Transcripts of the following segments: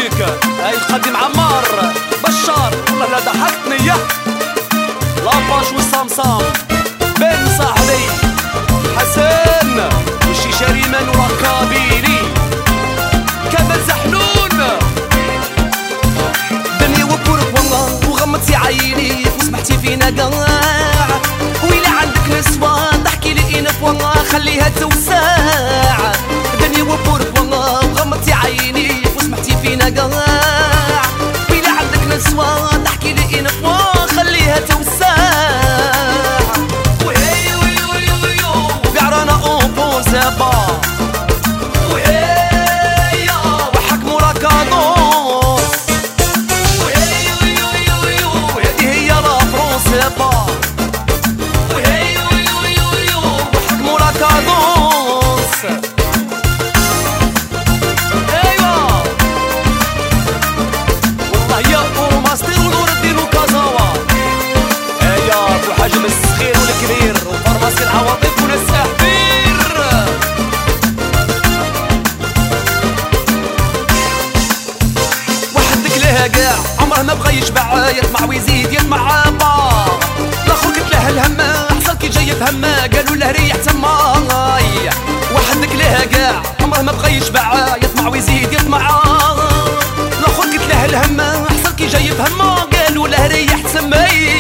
ميوزيك هاي القديم عمار بشار والله لا ضحكتني يا لاباش والصمصام بن صاحبي حسن والشيشة ريمان وركابيلي كمال زحلون دنيا وبورك والله وغمضتي عيني وسمحتي فينا قاع ويلي عندك نسوة تحكي لي انف والله خليها توسع دنيا وبورك والله وغمضتي عيني وسمحتي فينا قاع ويلي عندك نسوة تحكي لي انف والله خليها توسع وهي وقعرانا اون سابا حجم الصغير والكبير وفرماسي العواطف وناس احبير وحدك لها قاع عمره ما بغى يشبع يطمع ويزيد يطمع عابا لاخر قلت له الهمه حصل كي جاي بهمه قالوا له ريح تماي وحدك لها قاع عمره ما بغى يشبع يطمع ويزيد يطمع لاخر قلت له الهمه حصل كي جاي بهمه قالوا له ريح تماي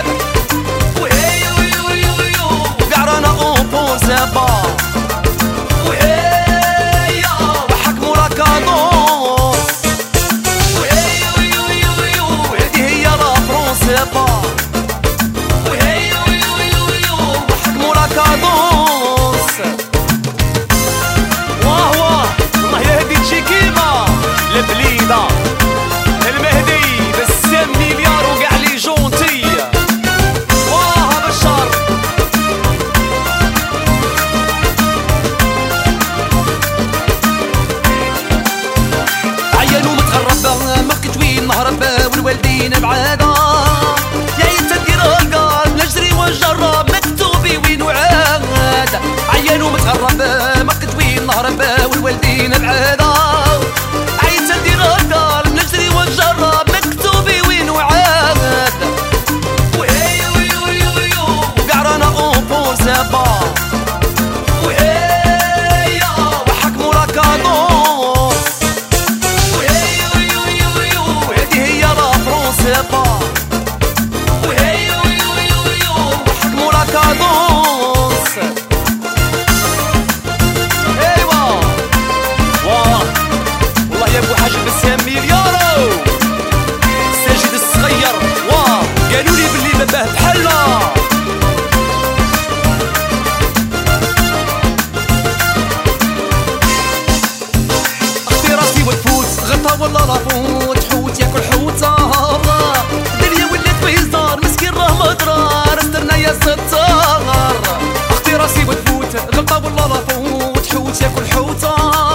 سابا وهي وحكموا راكادوس وهي هذه هي لا فرنسا وهي وحكموا راكادوس واه والله يهدي تشيكيما البليده المهدي بسام مليار وقع لي جونتي والوالدين بعادا يا يتدير القلب نجري ونجرب مكتوبي وين وعاد عيان ومتغرب ما كتوين نهرب والوالدين بعادا عيان تدير القلب نجري ونجرب مكتوبي وين وعاد وهي وقعرانا اون بور سابا وهي وحكموا راكادوس سابا وهي وحكموا راكادوس ايوا واه والله يا ابو حاج بسام مليارو ساجد الصغير واه قالوا لي باللي باباه بحلا اختي راسي وتفوت غطا والله لا فوت حوت ياكل حوته الدنيا ولات بيزار مسكين راه مضرار استرنا يا ستار اختي راسي وتفوت غلطه والله لا فوت حوت ياكل حوته